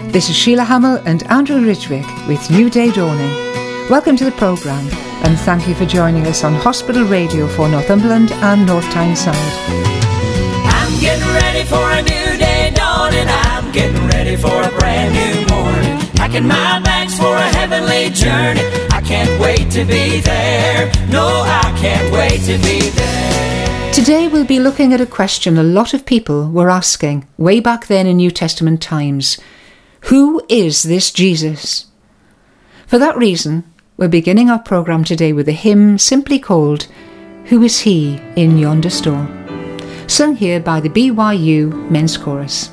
This is Sheila Hamill and Andrew Ridgwick with New Day Dawning. Welcome to the programme and thank you for joining us on Hospital Radio for Northumberland and North Tyneside. I'm getting ready for a new day dawning. I'm getting ready for a brand new morning. Packing my bags for a heavenly journey. I can't wait to be there. No, I can't wait to be there. Today we'll be looking at a question a lot of people were asking way back then in New Testament times. Who is this Jesus? For that reason, we're beginning our programme today with a hymn simply called Who is He in Yonder Store? Sung here by the BYU Men's Chorus.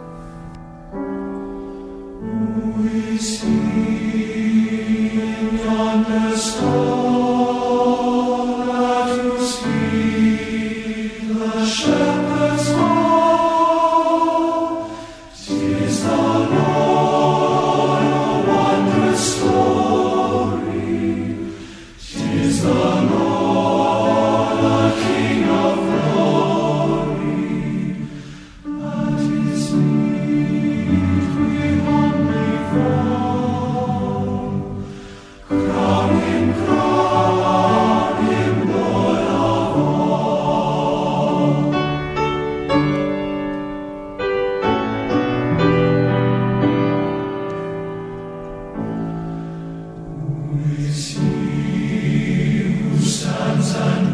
Who is He in yonder store, at whose feet the shepherds fall? 'Tis the Lord, a wondrous story. 'Tis the Lord, the King of glory. At His feet we humbly fall. Crown Him, Lord of all. Who is He who stands and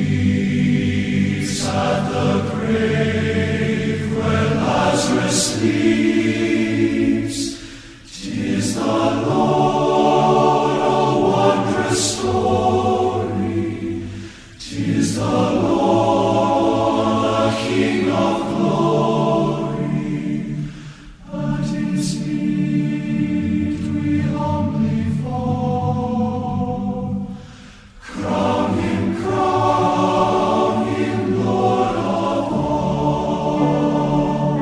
weeps at the grave where Lazarus sleeps? 'Tis the Lord, a wondrous story. 'Tis the Lord, the King of glory. At His feet we humbly fall. Crown Him, Lord of all.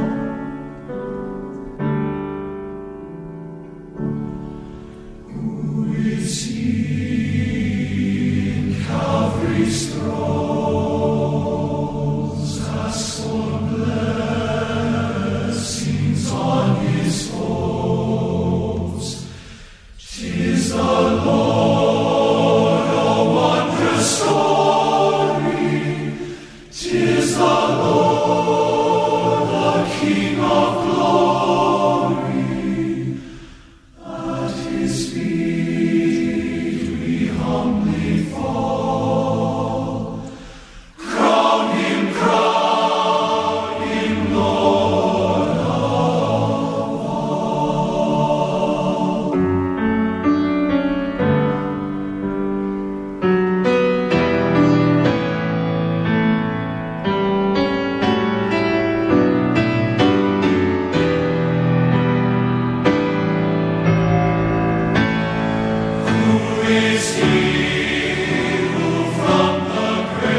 Who is He in Calvary's throes, asks for blessings on His foes? 'Tis the Lord, a wondrous story. 'Tis the Lord, the King of glory. At His feet we humbly fall. Crown Him, Lord of all. Who is He who from the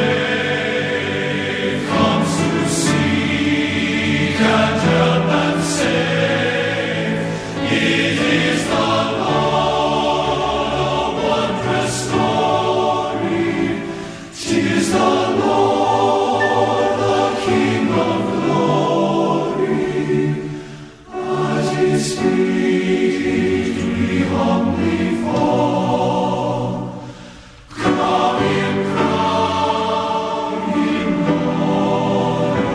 grave comes to seek and help and save? It is the Lord, a wondrous story. 'Tis the Lord, the King of glory. At His feet we humbly fall. Crown Him, Lord of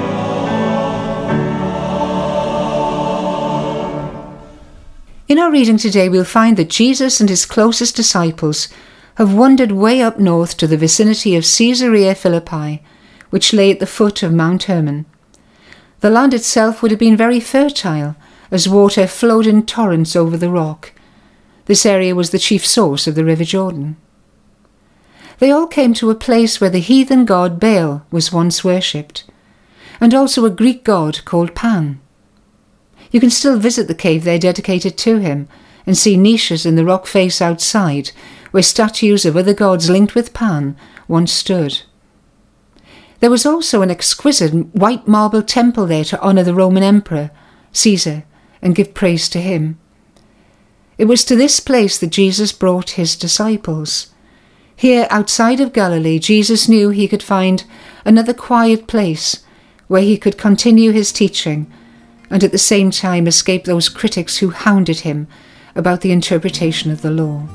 all. In our reading today we'll find that Jesus and his closest disciples have wandered way up north to the vicinity of Caesarea Philippi, which lay at the foot of Mount Hermon. The land itself would have been very fertile, as water flowed in torrents over the rock. This area was the chief source of the River Jordan. They all came to a place where the heathen god Baal was once worshipped, and also a Greek god called Pan. You can still visit the cave there dedicated to him and see niches in the rock face outside where statues of other gods linked with Pan once stood. There was also an exquisite white marble temple there to honour the Roman Emperor, Caesar, and give praise to him. It was to this place that Jesus brought his disciples. Here outside of Galilee, Jesus knew he could find another quiet place where he could continue his teaching and at the same time escape those critics who hounded him about the interpretation of the law.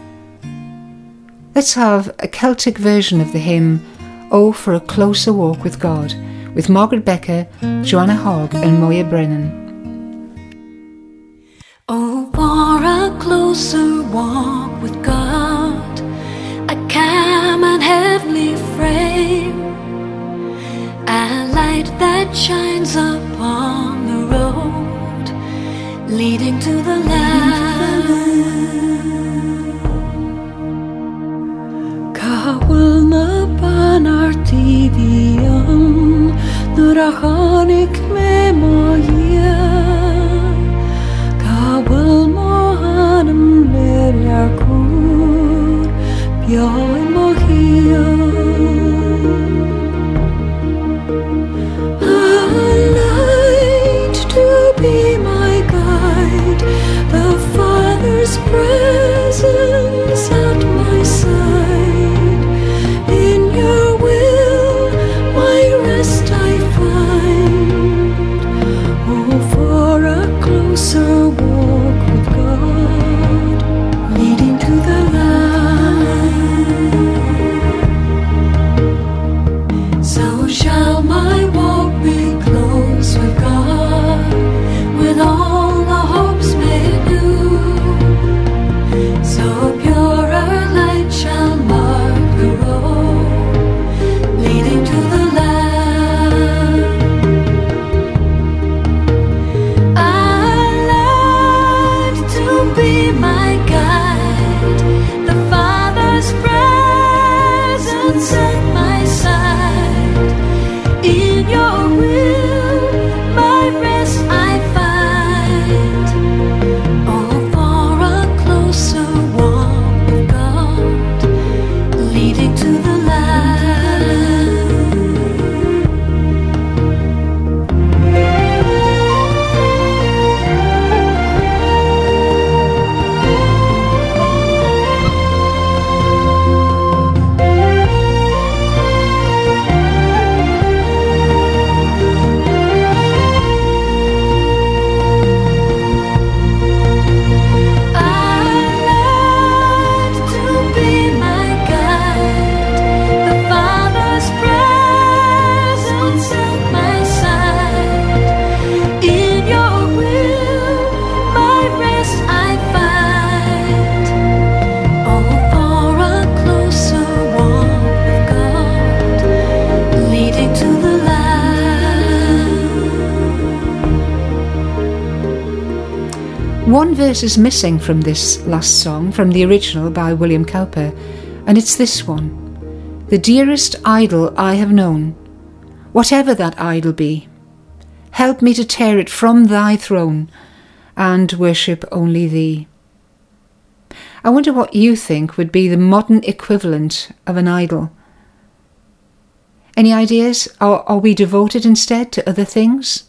Let's have a Celtic version of the hymn, Oh, for a Closer Walk with God, with Margaret Becker, Joanna Hogg and Moya Brennan. Oh, for a closer walk with God, a calm and heavenly frame, a light that shines upon the road leading to the land. Kawal na panartivian, nurachanik me moya. Kawal mohanam leryakur, pyoy mohia. A light to be my guide, the Father's presence at my side. In your will, my rest I find. Oh, for a closer walk with God, leading to the light. So shall my walk be close with God, with all the hopes made new. So purer light shall mark the road leading to the land. I like to be my guide, the Father's presence at my side. In your will, my rest I find. Oh, for a closer walk with God, leading to the One verse is missing from this last song, from the original by William Cowper, and it's this one. The dearest idol I have known, whatever that idol be, help me to tear it from thy throne and worship only thee. I wonder what you think would be the modern equivalent of an idol. Any ideas? Are we devoted instead to other things?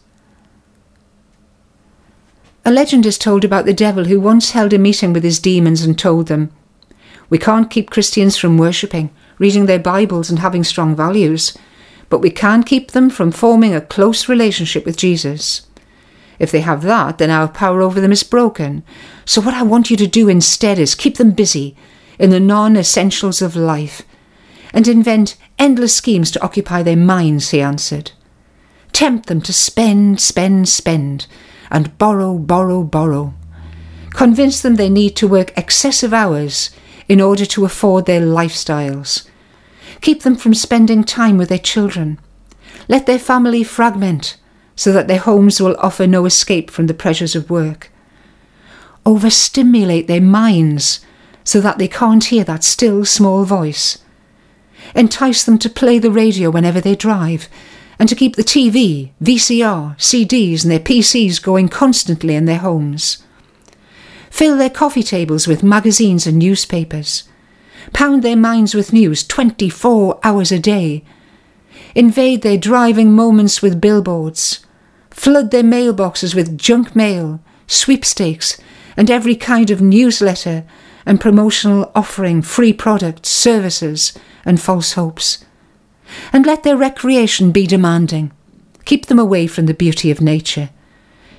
A legend is told about the devil who once held a meeting with his demons and told them, "We can't keep Christians from worshipping, reading their Bibles and having strong values, but we can keep them from forming a close relationship with Jesus. If they have that, then our power over them is broken. So what I want you to do instead is keep them busy in the non-essentials of life and invent endless schemes to occupy their minds," he answered. "Tempt them to spend, and borrow. Convince them they need to work excessive hours in order to afford their lifestyles. Keep them from spending time with their children. Let their family fragment so that their homes will offer no escape from the pressures of work. Overstimulate their minds so that they can't hear that still small voice. Entice them to play the radio whenever they drive, and to keep the TV, VCR, CDs and their PCs going constantly in their homes. Fill their coffee tables with magazines and newspapers. Pound their minds with news 24 hours a day. Invade their driving moments with billboards. Flood their mailboxes with junk mail, sweepstakes and every kind of newsletter and promotional offering free products, services and false hopes. And let their recreation be demanding. Keep them away from the beauty of nature.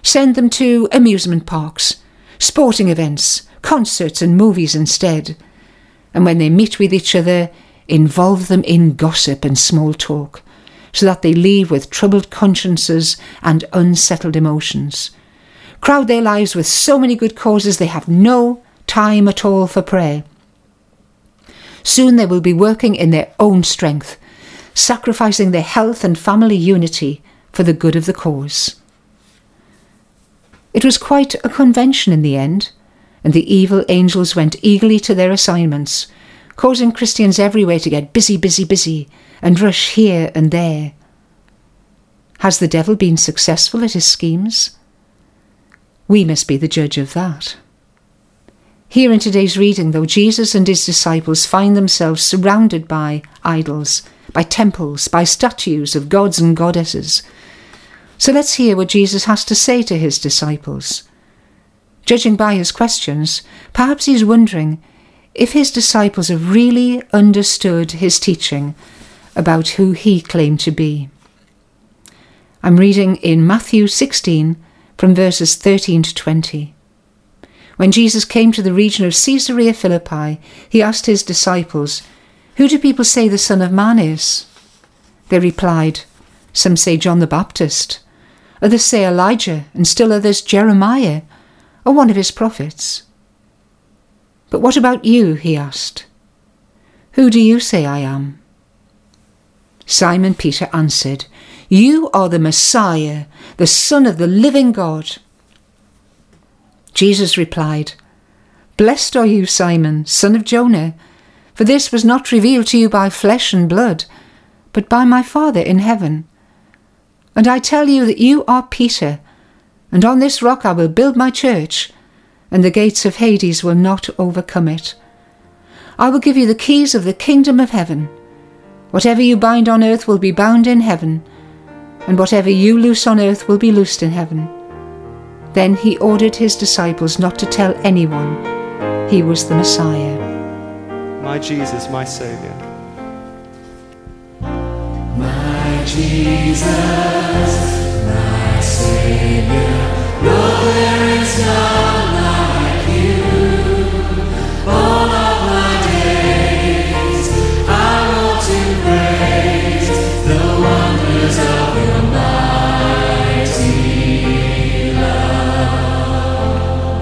Send them to amusement parks, sporting events, concerts and movies instead. And when they meet with each other, involve them in gossip and small talk, so that they leave with troubled consciences and unsettled emotions. Crowd their lives with so many good causes they have no time at all for prayer. Soon they will be working in their own strength, sacrificing their health and family unity for the good of the cause. It was quite a convention in the end, and the evil angels went eagerly to their assignments, causing Christians everywhere to get busy, and rush here and there. Has the devil been successful at his schemes? We must be the judge of that. Here in today's reading, though, Jesus and his disciples find themselves surrounded by idols, by temples, by statues of gods and goddesses. So let's hear what Jesus has to say to his disciples. Judging by his questions, perhaps he's wondering if his disciples have really understood his teaching about who he claimed to be. I'm reading in Matthew 16 from verses 13 to 20. When Jesus came to the region of Caesarea Philippi, he asked his disciples, "Who do people say the Son of Man is?" They replied, "Some say John the Baptist, others say Elijah, and still others Jeremiah, or one of his prophets." "But what about you?" he asked. "Who do you say I am?" Simon Peter answered, "You are the Messiah, the Son of the living God." Jesus replied, "Blessed are you, Simon, son of Jonah, for this was not revealed to you by flesh and blood, but by my Father in heaven. And I tell you that you are Peter, and on this rock I will build my church, and the gates of Hades will not overcome it. I will give you the keys of the kingdom of heaven. Whatever you bind on earth will be bound in heaven, and whatever you loose on earth will be loosed in heaven." Then he ordered his disciples not to tell anyone he was the Messiah. My Jesus, my Saviour. My Jesus, my Savior, Lord, there is none like you. All of my days I want to praise the wonders of your mighty love.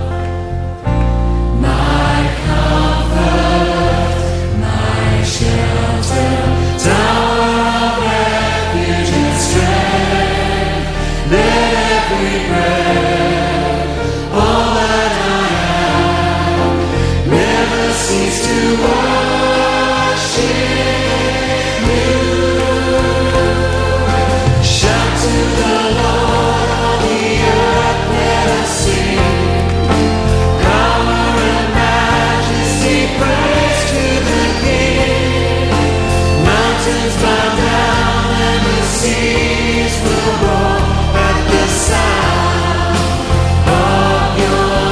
My comfort, my shelter, tower of refuge and strength, let every breath, all that I am, never cease to worship you. Shout to the Lord, all the earth, let us sing. Power and majesty, praise to the King. Mountains bow down and the seas will roar at the sound of your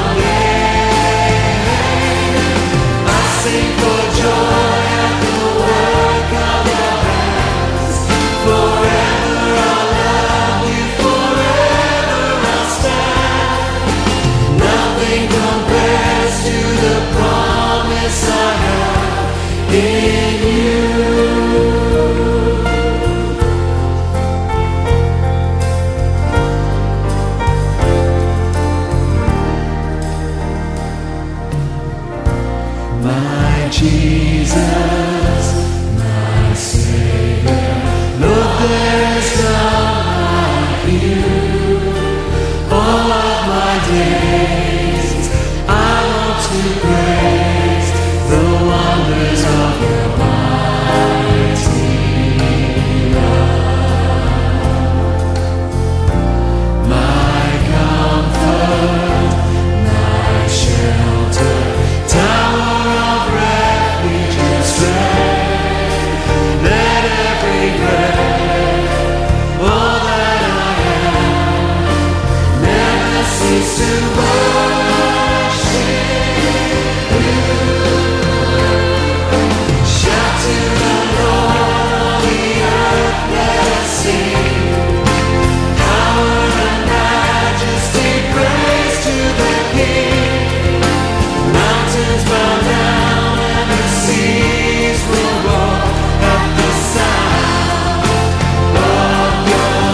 name. I sing for joy at the work of your hands. Forever I'll love you, forever I'll stand. Nothing compares to the promise I have in you. My Jesus, my Savior, Lord, there is none like you. All of my days I want to praise the wonders of your mighty love. My comfort, my shelter, tower of refuge and strength, let every breath, all that I am, never cease to worship you. Shout to the Lord, all the earth, let us sing. Power and majesty, King. Mountains bow down and the seas will roar at the sound of your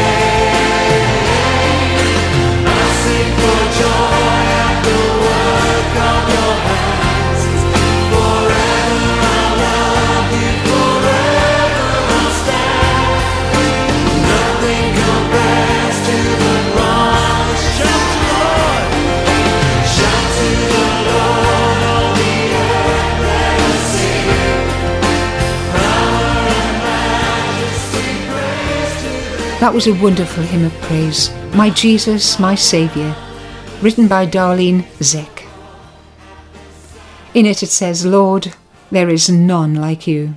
name. I sing for joy at the work of your hands. Forever I'll love you, forever I'll stand. Nothing compares to the promise. Shout to the Lord. Shout to the Lord, all the earth, let us sing. Power and majesty, praise to the That was a wonderful hymn of praise, My Jesus, My Saviour, written by Darlene Zek. In it says, Lord, there is none like you.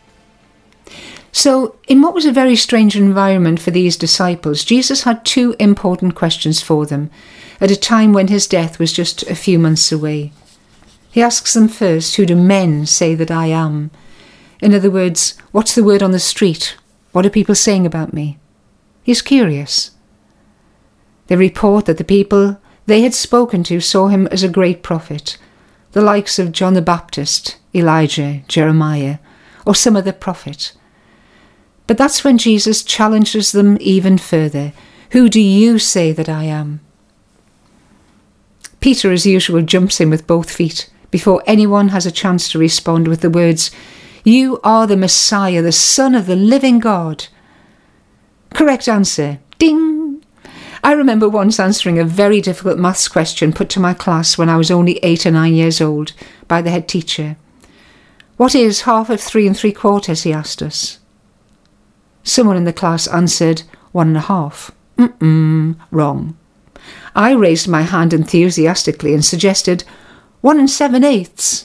So, in what was a very strange environment for these disciples, Jesus had two important questions for them at a time when his death was just a few months away. He asks them first, who do men say that I am? In other words, what's the word on the street? What are people saying about me? He's curious. They report that the people they had spoken to saw him as a great prophet, the likes of John the Baptist, Elijah, Jeremiah, or some other prophet. But that's when Jesus challenges them even further. Who do you say that I am? Peter, as usual, jumps in with both feet before anyone has a chance to respond with the words, You are the Messiah, the Son of the living God. Correct answer. Ding! I remember once answering a very difficult maths question put to my class when I was only 8 or 9 years old by the head teacher. What is half of 3 3/4? He asked us. Someone in the class answered 1 1/2. Wrong. I raised my hand enthusiastically and suggested 1 7/8.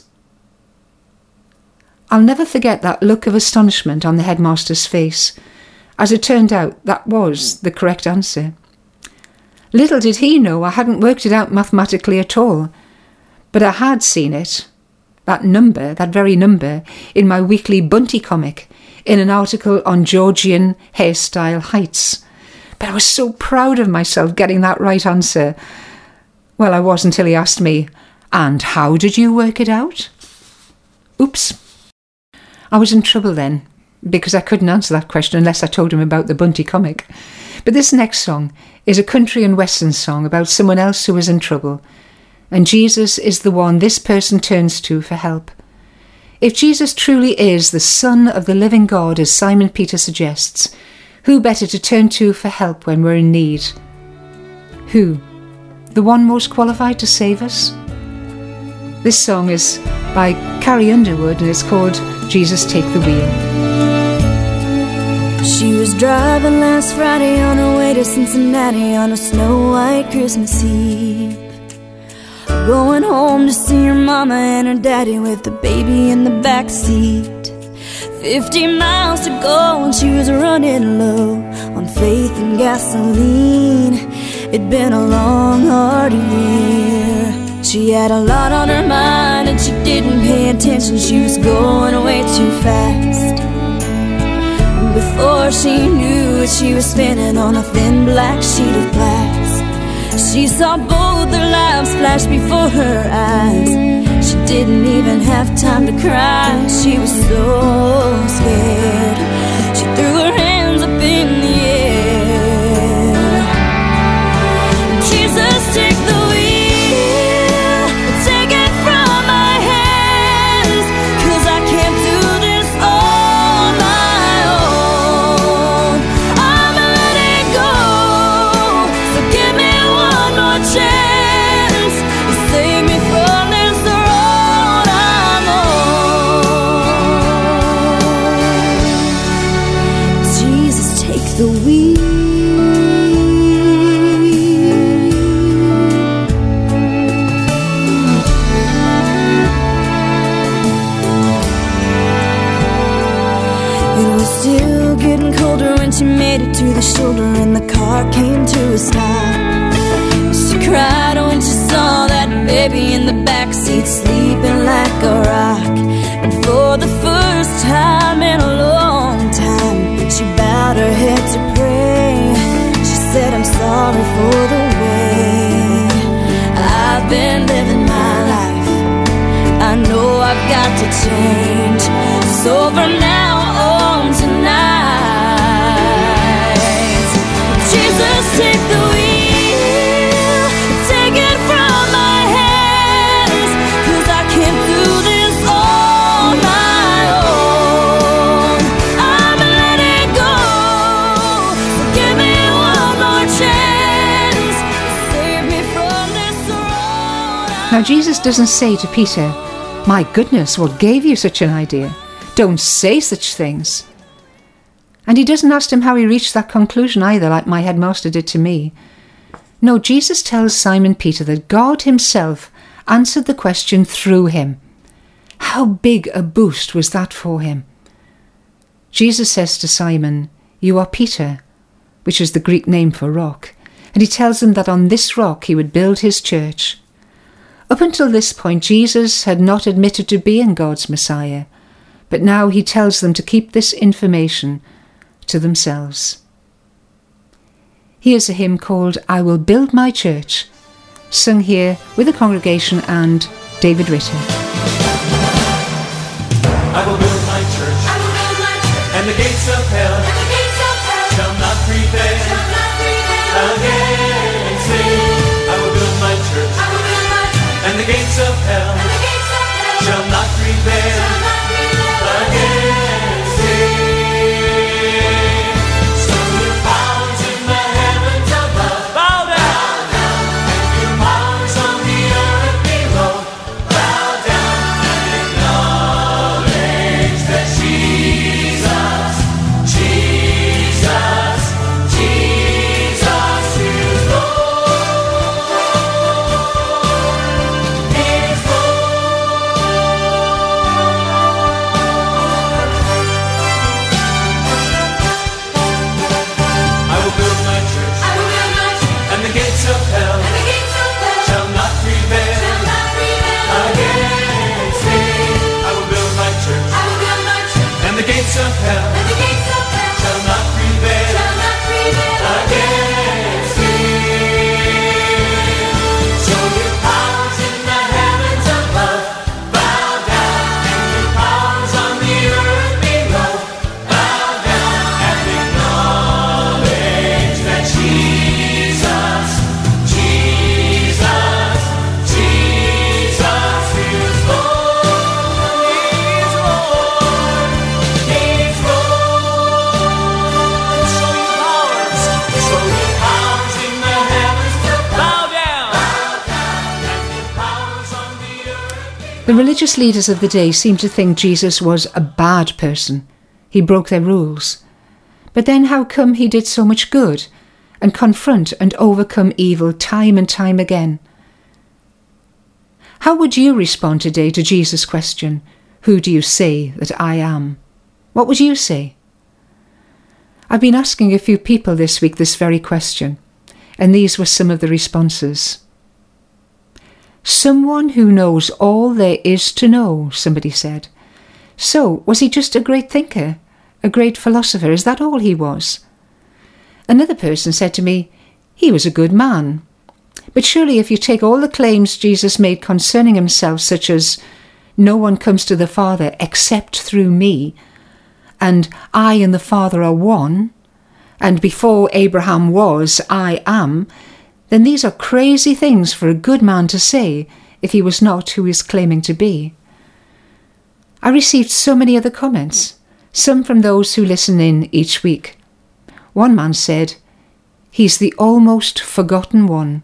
I'll never forget that look of astonishment on the headmaster's face. As it turned out, that was the correct answer. Little did he know I hadn't worked it out mathematically at all, but I had seen it, that very number, in my weekly Bunty comic, in an article on Georgian hairstyle heights. But I was so proud of myself getting that right answer. Well, I was until he asked me, and how did you work it out? Oops. I was in trouble then, because I couldn't answer that question unless I told him about the Bunty comic. But this next song is a country and western song about someone else who is in trouble, and Jesus is the one this person turns to for help. If Jesus truly is the Son of the living God, as Simon Peter suggests, who better to turn to for help when we're in need? Who? The one most qualified to save us? This song is by Carrie Underwood and it's called Jesus Take the Wheel. She was driving last Friday on her way to Cincinnati on a snow-white Christmas Eve, going home to see her mama and her daddy with the baby in the back seat. 50 miles to go and she was running low on faith and gasoline. It'd been a long, hard year. She had a lot on her mind and she didn't pay attention. She was going way too fast. Before she knew it, she was spinning on a thin black sheet of glass. She saw both their lives flash before her eyes. She didn't even have time to cry. She was so scared. She threw her hands up in the air. Jesus, take the wheel, take it from my hands, 'cause I can't do this on my own. I'm letting go, so give me one more chance. You save me from this road I'm on. Jesus, take the wheel. It was still getting colder when she made it to the shoulder and the car came to a stop. She cried when she saw that baby in the backseat sleeping like a rock. And for the first time in a long time, she bowed her head to pray. She said, I'm sorry for the way I will change. So from now on tonight, Jesus, take the wheel, take it from my hands, 'cause I can't do this on my own. I'm letting go, so give me one more chance, save me from this road. Now Jesus doesn't say to Peter, "My goodness, what gave you such an idea? Don't say such things." And he doesn't ask him how he reached that conclusion either, like my headmaster did to me. No, Jesus tells Simon Peter that God himself answered the question through him. How big a boost was that for him? Jesus says to Simon, "You are Peter," which is the Greek name for rock, and he tells him that on this rock he would build his church. Up until this point, Jesus had not admitted to being God's Messiah, but now he tells them to keep this information to themselves. Here's a hymn called "I Will Build My Church," sung here with the congregation and David Ritter. I will build my church, and the gates of hell shall not prevail against it. I will build my church, and the gates of hell shall not prevail against it. So your powers in the heavens above, bow down, and your powers on the earth below, bow down and acknowledge that Jesus, Jesus, Jesus is Lord, is I will build my church, and the gates of hell shall not prevail against it. I will build my church, and the gates of hell shall not prevail against it. So your powers in the heavens above, bow down, and your powers on the earth below, bow down and acknowledge that Jesus, Jesus, Jesus is Lord, He's Lord, He's Lord. So your powers in the heavens to bow down, and your powers on the earth. The religious leaders of the day seemed to think Jesus was a bad person. He broke their rules. But then how come he did so much good and confront and overcome evil time and time again? How would you respond today to Jesus' question, "Who do you say that I am?" What would you say? I've been asking a few people this week this very question, and these were some of the responses. "Someone who knows all there is to know," somebody said. "So, was he just a great thinker, a great philosopher? Is that all he was?" Another person said to me, "He was a good man. But surely if you take all the claims Jesus made concerning himself, such as, 'No one comes to the Father except through me,' and 'I and the Father are one,' and 'Before Abraham was, I am,' then these are crazy things for a good man to say if he was not who he's claiming to be." I received so many other comments, some from those who listen in each week. One man said, "He's the almost forgotten one."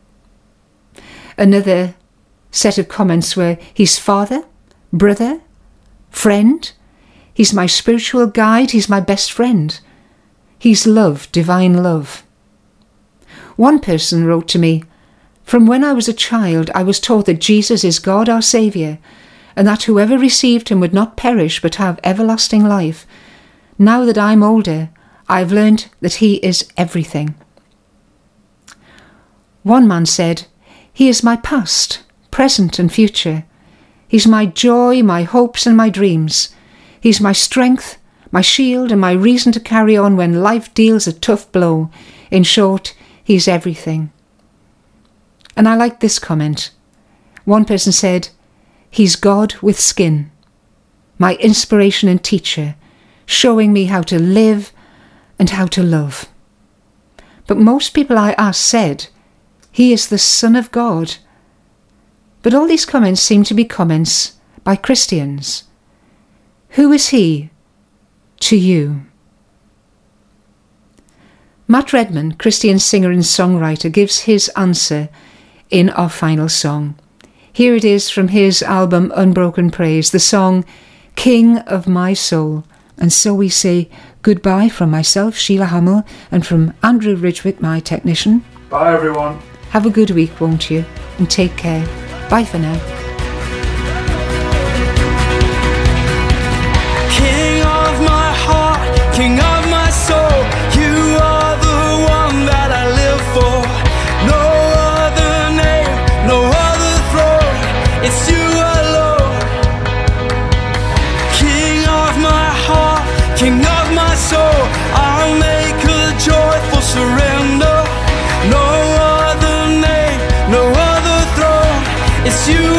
Another set of comments were, "He's father, brother, friend. He's my spiritual guide. He's my best friend. He's love, divine love." One person wrote to me, "From when I was a child, I was taught that Jesus is God our Saviour, and that whoever received him would not perish but have everlasting life. Now that I'm older, I've learned that he is everything." One man said, "He is my past, present and future. He's my joy, my hopes and my dreams. He's my strength, my shield and my reason to carry on when life deals a tough blow. In short, he's everything." And I like this comment. One person said, "He's God with skin. my inspiration and teacher, showing me how to live and how to love. But most people I asked said, he is the Son of God. But all these comments seem to be comments by Christians. Who is he to you? Matt Redman, Christian singer and songwriter, gives his answer in our final song. Here it is from his album Unbroken Praise, the song King of My Soul. And so we say goodbye from myself, Sheila Hamill, and from Andrew Ridgwick, my technician. Bye, everyone. Have a good week, won't you? And take care. Bye for now. King of my heart, King of my soul, you are the one that I live for. No other name, no other throne, it's you alone. King of my heart, King of my soul, I'll make a joyful surrender. No other name, no other throne, it's you